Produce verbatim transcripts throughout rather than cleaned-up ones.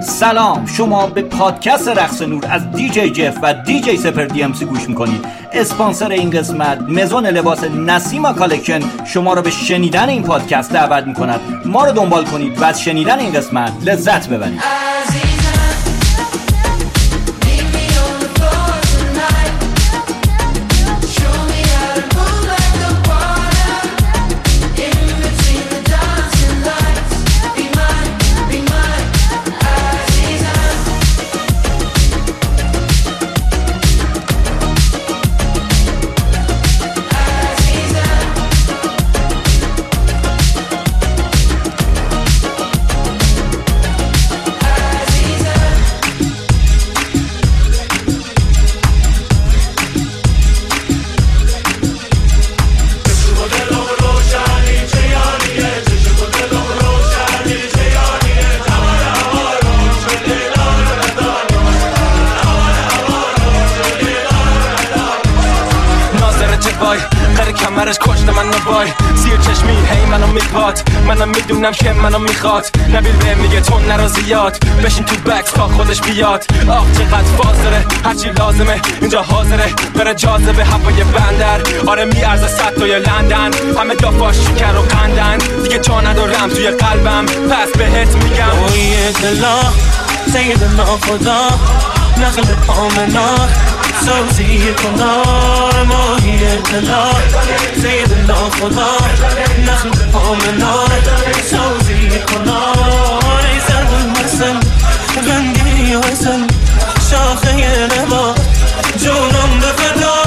سلام، شما به پادکست رقص نور از دی جی جف و دی جی سپر دی ام سی گوش میکنید. اسپانسر این قسمت مزون لباس نسیما کالکشن شما رو به شنیدن این پادکست دعوت میکند. ما رو دنبال کنید و از شنیدن این قسمت لذت ببرید. کمرش کشته من نبای زیر چشمی هی منو میپاد منم میدونم که منو میخواد نبیل به میگه تو نرا زیاد بشین تو بکس تا خودش بیاد آخ چقدر فاز داره هرچی لازمه اینجا حاضره بره جاذبه هوای بندر آره میارزه صد تا یا لندن همه دافاش شکر و قندن دیگه جا ندارم توی قلبم پس بهت میگم اوی دلا سیدنا خدا نخل آمنا سوزی کنار ماهی دلا سیدنا خدا نخل آمنا سوزی کنار ای زرد المرسل غنگی وزن شاخه نبا جونم بفدا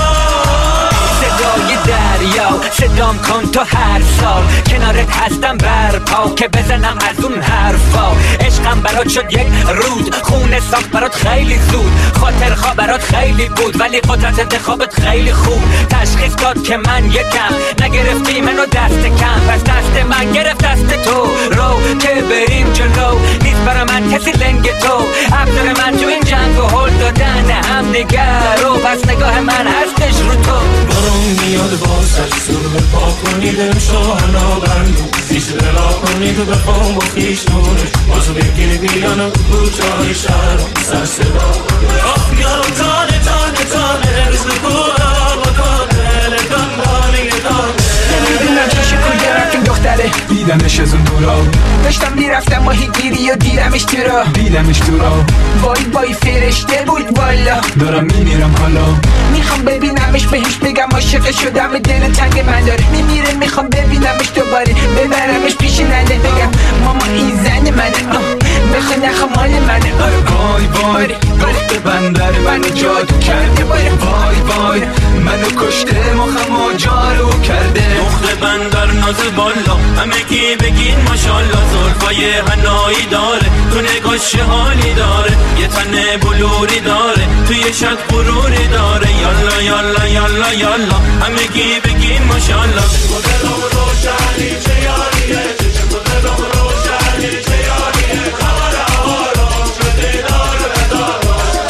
صدای دریا صدام کن تو هر سال کنارت هستم برپا که بزنم از اون حرفا عشقم برات شد یک رود خونه ساخت برات خیلی زود خاطر خواه برات خیلی بود ولی قدرت انتخابت خیلی خوب تشخیص داد که من یکم نگرفتی منو دست کم پس دست من گرفت دست تو رو که بریم جلو نیست برا من کسی لنگ تو ابزار من تو این جنگ و هل دادن هم نگر رو پس نگاه من هستش رو تو بارون میاد بازش سرمه پا کنید امشاهنا بندو زیش دلا کنید و بخوام با خیش نونش بازو بگیری بیانم کوچای شهرم سر صدا آخ یارم تانه تانه تانه رزق کورا با کانه لکن بانه دانه نمیدونم چشی کجا رفتیم دختره دیدمش از اون دورا داشتم میرفتم ماهی گیری و دیدمش تو را دیدمش تو را وای وای فرشته بود والا دارم میمیرم حالا میخوام ببینمش بهش بگم عاشق شدم دل تنگ من داره میمیره میخوام ببینمش دوباره ببرمش پیش ننه بگم ماما این زن منه بخواه نخواه مال منه وای وای دخت بندر منو جادو کرده وای وای منو کشته مخمو جارو کرده دخت بندر ناز بالا همه کی بگین ماشالله زلفای هنایی داره تو نگاش حالی داره یه تن بلوری داره توی شد غروری داره یالا یالا یالا یالا همه کی بگین ماشالله دلم روشنی چه یاریه چشم دلم روشنی چه یاریه حال آرام شده دار بدار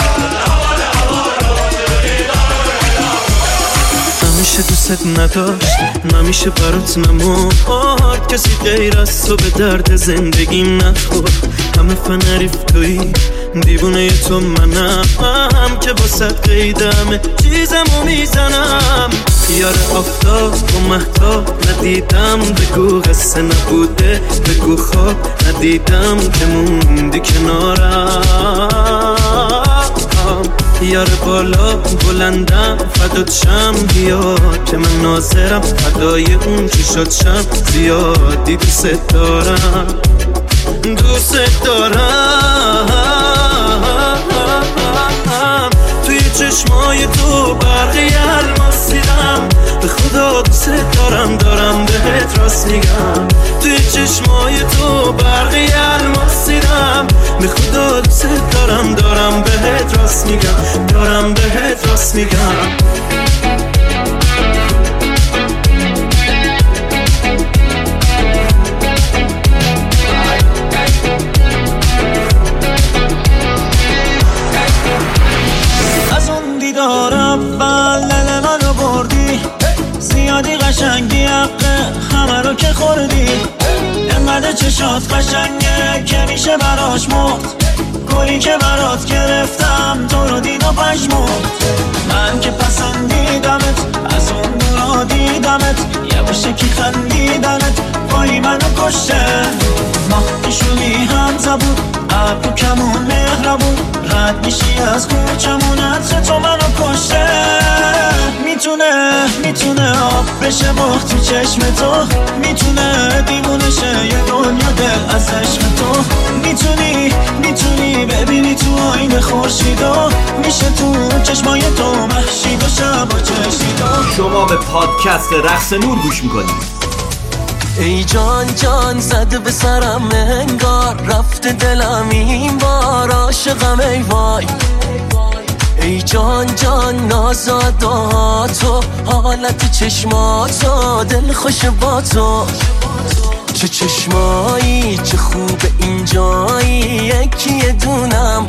حال آرام شده دار همیشه دوست نداشت نمیشه برات نمورد کسی غیر از تو به درد زندگیم نخورد همه فنریف تویی دیوونه تو منم که با صد قیدمه چیزمو میزنم یار آفتاب و مهتاب ندیدم بگو قصه نبوده بگو خواب ندیدم که موندی کنارم یار بالا بلندم فدات شم بیا که من ناظرم فدای اون چشات شم زیادی دوست دارم دوست دارم توی چشمای تو برقی الماس دیدم به خدا دوست دارم دارم بهت راست میگم توی چشمای تو برقی الماس دیدم به خدا دوست دارم دارم بهت راست میگم دارم بهت راست میگم قشنگی حقه همه رو که خوردی انقدر چشات قشنگه که میشه براش مرد گلی که برات گرفتم تو رو دید و پشمود. من که پسندیدمت از اون دورا دیدمت، یواشکی خندیدنت وای منو کشته. ماه پیشونی هم زبون ابرو کمون مهربون، رد میشی از کوچمون عطر تو منو کشته. میتونه میتونه آب بشه مخ تو چشم تو، میتونه دیوونه شه یه دنیا دل از عشق تو. میتونی میتونی ببینی تو آینه خورشیدو، میشه تو چشمای تو محشید و شب و چشیدو. شما به پادکست رقص نور گوش میکنید. ای جان جان زده به سرم انگار، رفته دلم این بار عاشقم ای وای. ای جان جان نازادا تو، حالت چشماتو دل خوش با تو. چه چشمایی چه خوب اینجایی، یکی دونم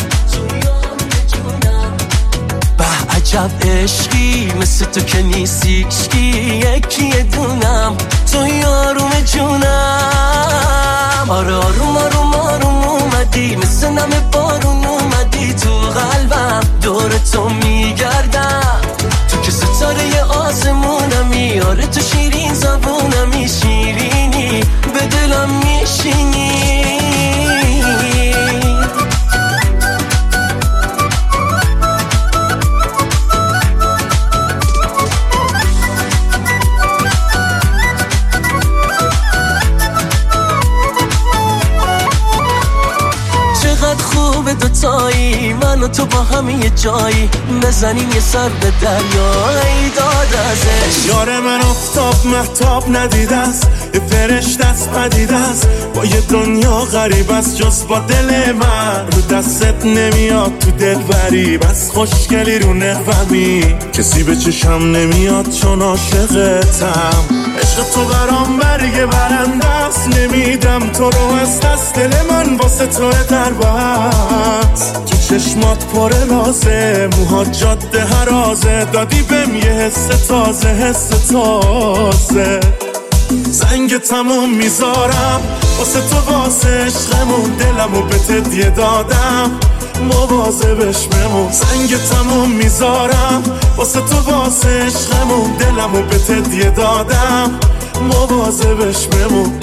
به عجب عشقی مثل تو که نیستیشکی، یکی دونم تو یاروم جونم. آره آروم آروم آروم اومدی مثل نم بارون اومدی تو قلبم، دور تو میگردم تو که ستاره آسمونمی. آره تو شیرین زبونمی، شیرینی به دلم میشینی. دوتایی من و تو با هم یه جایی، بزنیم یه سر به دریایی داد ازش. یار من افتاب محتاب ندیده است، یه فرشته است پدیده است، با یه دنیا غریب است جز با دل من. رو دستت نمیاد تو دل بری، بس خوشگلی رو نقومی، کسی به چشم نمیاد چون عاشقتم. عشق تو برام برگ برنده است، نمیدم تو رو از دست دل من واسه تو در بست. تو چشمات پر رازه، موهات جاده هرازه، دادی بهم یه حس تازه حس تازه. زنگ تموم میذارم واسه تو واسه عشقمون، دلمو به تدیه دادم مواظبش بمون. زنگ تموم میذارم واسه تو واسه عشقمون، دلمو به تدیه دادم مواظبش بمون.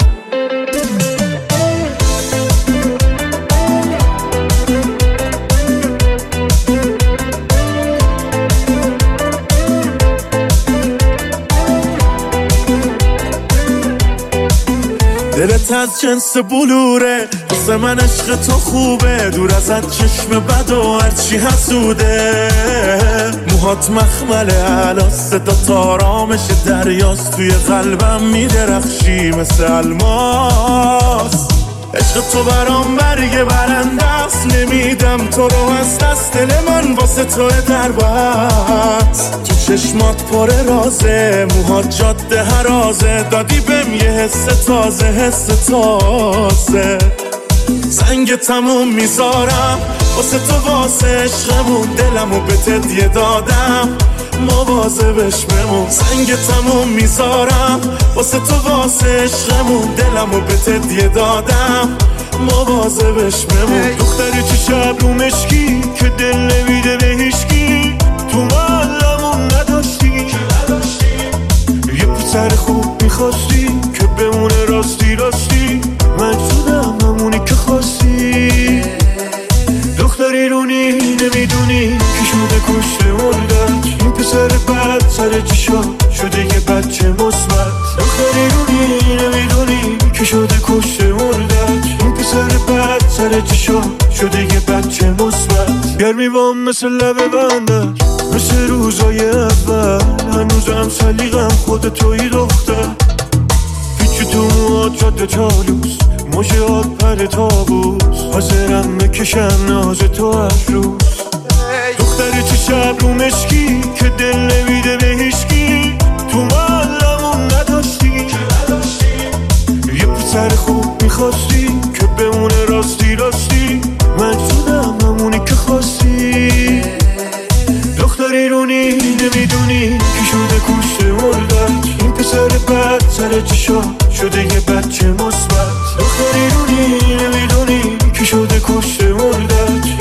دلت از جنس بلوره، واسه من عشق تو خوبه، دور ازت چشم بد و هرچی حسوده. موهات مخمله علا، صدا تارامش دریاست، توی قلبم میدرخشی مثل الماس. عشق تو برام برگ برنده است، نمیدم تو رو از دست دل من واسه تو در بست. تو چشمات پر رازه، موهات جاده هرازه، دادی بهم یه حس تازه حس تازه. زنگ تموم میذارم واسه تو واسه عشقمون، دلمو به تدیه دادم مواظبش بمون. زنگ تموم میذارم واسه تو واسه عشقمون، دلمو به تدیه دادم مواظبش بمون. دختری چه شب رو مشکی که دل نمیده به هیچکی، تو محلمون نداشتی یه پسر خوب میخواستی که بمونه راستی راستی، مجبورم همونی که خواستی. دختری رونی نمیدونی که شده کشته مردت، این پسر بد سر چشا شده یه بچه مثبت. دختری رونی نمیدونی که شده کشته مردت، این پسر بد سر چشا شده یه بچه مثبت. گرمی وام مثل لب بندت، مثل روزای اول، هنوزم سلیقم خود توی دختر. پیچی تو موهات جاده چالوس، موجهات پر تابوس، حاضرم بکشم ناز تو هر روز. دختری چه شب رو مشکی که دل نمیده به هیچکی، تو محلمون نداشتی یه پسر خوب میخواستی که بمونه راستی راستی، مجبورم همونی که خواستی. دختری رونی نمیدونی که شده کشته مردت، این پسر بد سر چشا شده یه بچه مثبت. دختری رونی نمیدونی که شده کشته مردت،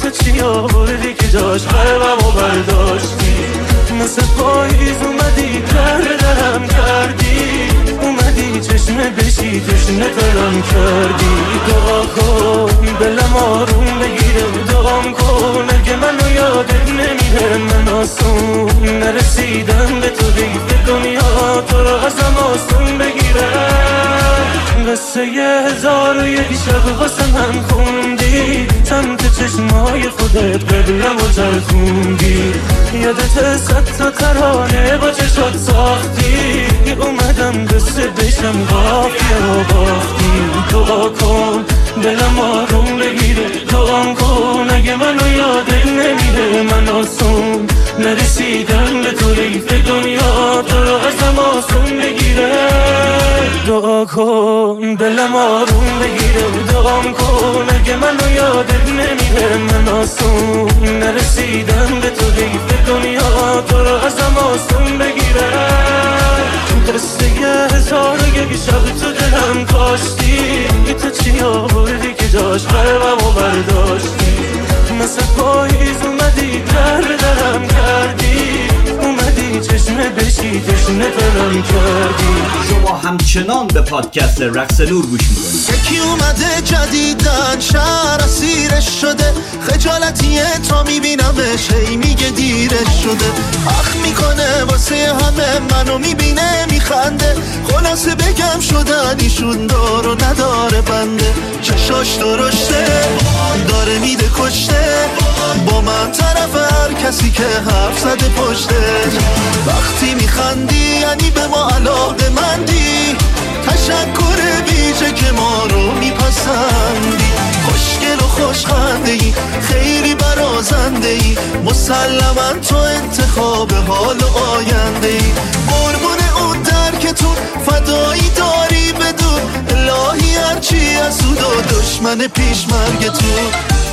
تو چی آوردی که جاش قلبمو برداشتی مثل پاییز اومدی در درم کردی اومدی چشمه بشی تشنه ترم کردی دعا کن دلم آروم بگیره دعام کن اگه منو یادت نمیره من آسون نرسیدم به تو دیگه دنیا تو رو ازم آسون بگیره قصه یه هزار و یک شب واسه من خوندی سمت چشمای خودت قبلم و چرخوندی یادت صد تا ترانه با چشات ساختی اومدم قصه بشم قافیه و باختی دعا کن دلم آروم بگیره دعام کن اگه منو یادت نمیره من آسون نرسیدم به تو ریف دنیا تو رو ازم آسون بگیره دعا کن دلم آروم بگیره دعام کن اگه منو یادت نمیره من آسون نرسیدم به تو ریف دنیا تو رو ازم آسون بگیره قصه یه هزار و یک شب تو دلم کاشتی تو چی آوردی که جاش قلبمو برداشتی مثل پاییز اومدی در درم کردی اومدی چشمه بشی تشنه ترم کردی شما همچنان به پادکست رقص نور گوش میکنید. یکی اومده جدیدن شهر اسیرش شده خجالتیه تا میبینمش هی میگه دیرش شده اخ میکنه واسه همه منو میبینه میخنده خلاصه بگم شدن ایشون دار و نداره بنده چشاش درشته داره میده کشته با من طرف هر کسی که حرف زده پشته وقتی میخندی یعنی به ما علاقه مندی تشکر ویژه که ما رو میپسندی خوشگل و خوشخنده ای خیلی برازنده ای مسلما تو انتخاب حال و آینده ای قربون اون درکتون فدایی داری بدون الهی هرچی حسود و دشمن پیش مرگتون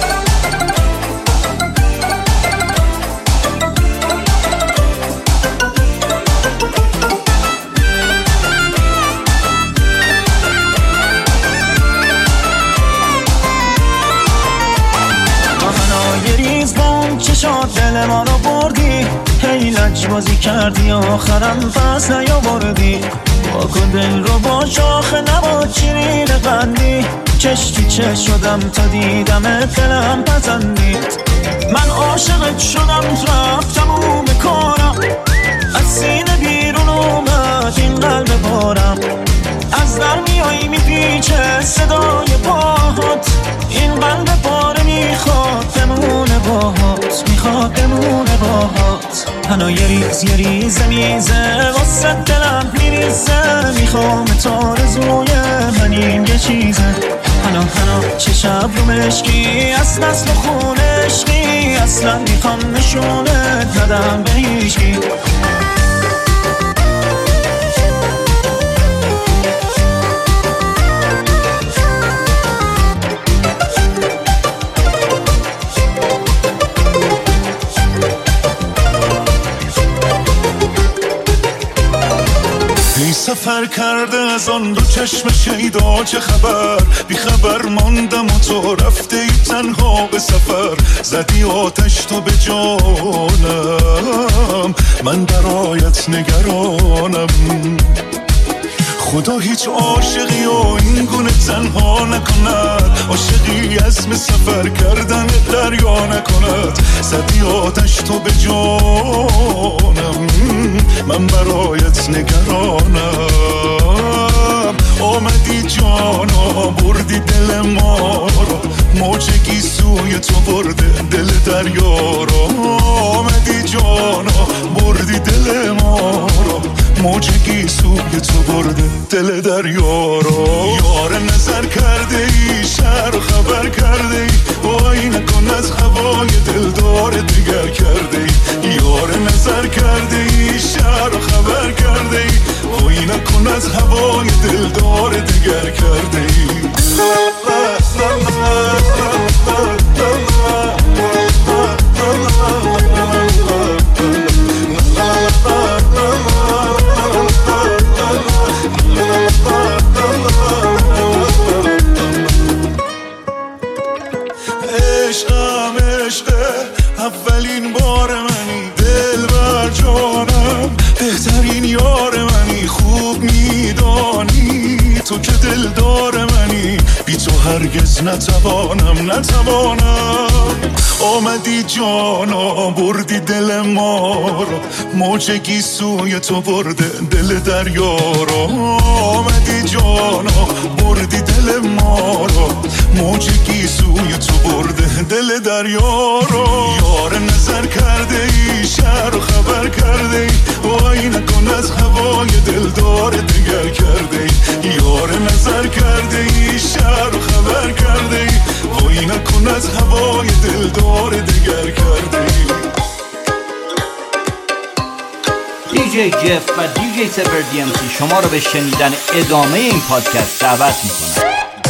چشات دل ما رو بردی هی لج بازی کردی آخرم پس نیاوردی واکن دل رو با شاخه نبا چیرین قندی چش تو چش شدم تا دیدم دلم پسندید من عاشقت شدم رفتم اون کارم از سینه بیرون اومد این قلب بارم از در میایی میپیچه صدای پاهات این قلب باره میخواد بمونه باهات میخواد بمونه باهات هنو یه ریز یه ریزه میزه واسه دلم میریزه میخوام تارزوی من این یه چیزه هنو هنو چه شب رو مشکی از نسل خون عشقی اصلا میخوام نشونت ندم به هیچکی سفر کرده از آن دو چشم شیدا چه خبر بی خبر ماندم و تو رفته ای تنها به سفر زدی آتش تو به جانم من برایت نگرانم خدا هیچ عاشقی و این گونه تنها نکند عاشقی عزم سفر کردن دریا نکند زدی آتش تو به جانم من برایت نگرانم آمدی جانا بردی دل ما رو موجگی سوی تو برده دل دریا رو آمدی جانا بردی دل ما رو موجگی سوی تو برده دل دریا رو یار نظر کرده ای شهر خبر کرده ای وای نکن از هوای دلدار دیگر کرده ای یار نظر کرده ای شهر خبر کرده ای وای نکن از هوای دلدار دیگر کرده ای هرگز نتوانم نتوانم. آمدی جانا بردی دل ما رو، موج گیسوی تو برده دل دریا رو. آمدی جانا بردی دل ما رو، موج گیسوی تو برده دل دریا رو. یار نظر کرده ای شهر رو خبر کرده ای، وای نکن از هوای دلدار دگر کرده ای. یار نظر کرده ای شهر رو خبر کرده ای، وای نکن از هوای دلدار دگر کرده ای. دی جی جف و دی جی سپر دی ام سی شما رو به شنیدن ادامه این پادکست دعوت میکنم.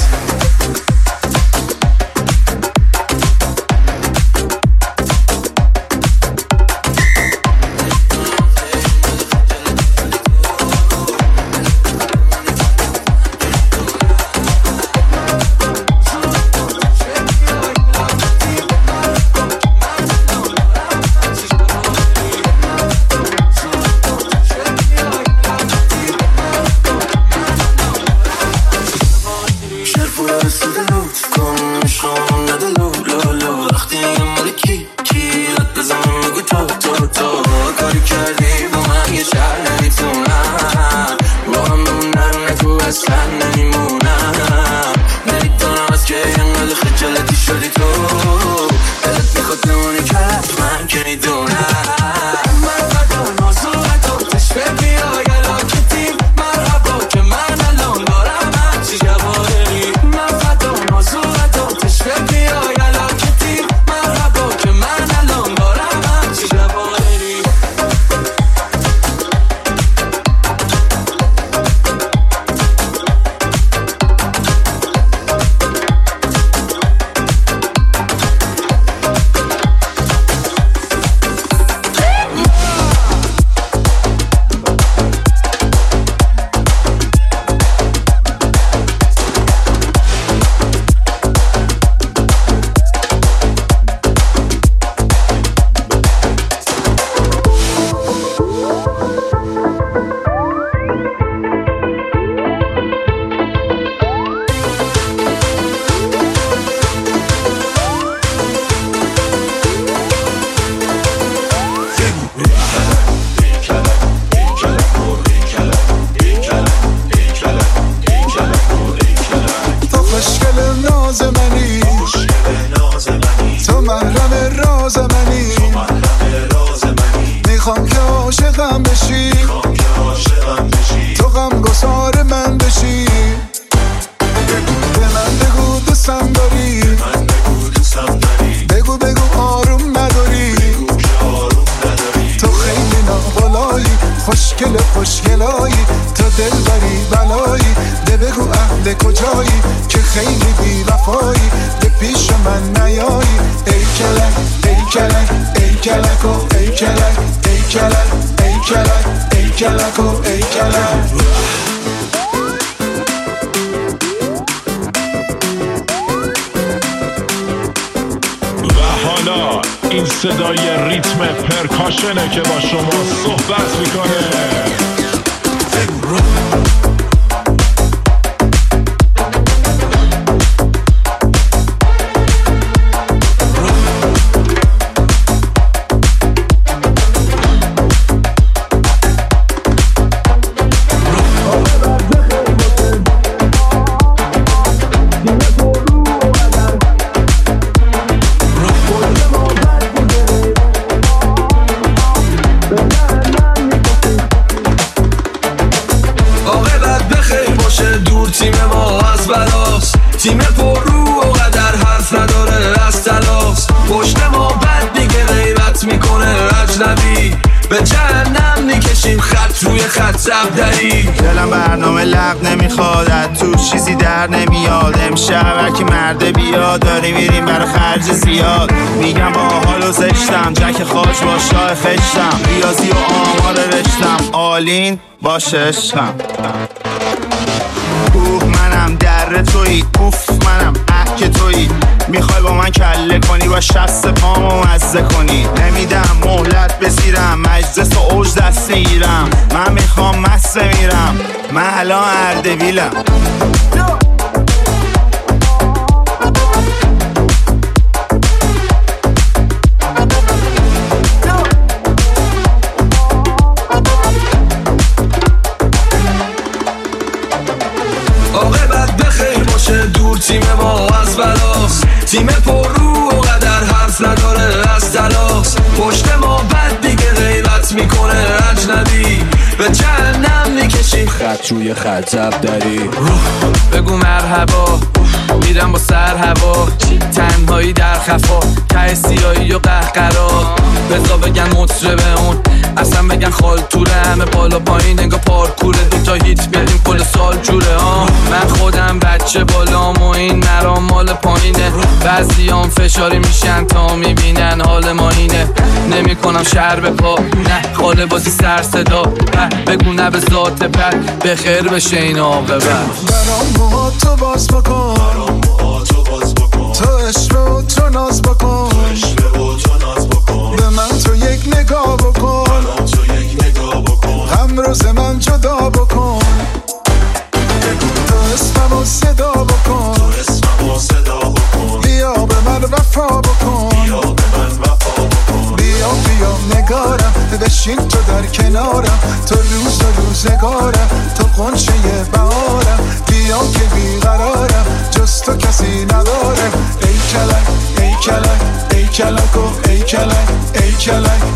این صدای ریتم پرکاشنه که با شما صحبت میکنه. تیم پر رو و قدر حرف نداره از تلاس، پشت ما بد میگه غیبت میکنه اجنبی، به جهنم میکشیم خط روی خط زبدری. دلم برنامه لب نمیخواد، از تو چیزی در نمیاد، امشب هرکی مرده بیاد، داری میریم برای خرج زیاد. میگم با حالو زشتم، جک خاج با شاه خشتم، ریاضی و آمار رشتم، آلین باشه عشقم. اوه منم در تویی، اوف منم اه که تویی، میخوای با من کله کنی و شست پامو مزه کنی، نمیدم مهلت بسیرم، مجلس و اوج دست میگیرم، من میخوام مسته میرم، من الان اردبیلم. به جهنم میکشیم خط روی خط زب داری. بگو مرحبا میرم با سر هوا، تنهایی در خفا، ته سیاهی و قهقرا. بزا بگن مطربه اون، اصلا بگن خال توره، همه بالا پایین انگا پارکوره، دوتا هیت بیاریم کل سال جوره. ها من خودم بچه بالام و این مرام مال پایینه، بعضیام فشاری میشن تا میبینن حال ما اینه. نمی کنم شهر به پا، نه خاله بازی سر صدا، بگو نه به ذات بد، به خیر بشه این عاقبت. برام موها تو باز بکن، تو عشق و تو ناز بکن، به من تو یک نگاه بکن، غم روز من جدا بکن، تو اسمم و صدا بکن، بیا به من وفا بکن، بیا بیا نگارم بشین تو در کنارم، تو روز و روزگارم، تو قنچه بهارم، بیا که بیقرارم جز تو کسی ندارم. ای کلک ای کلک ای کلک و ای کلک ای کلک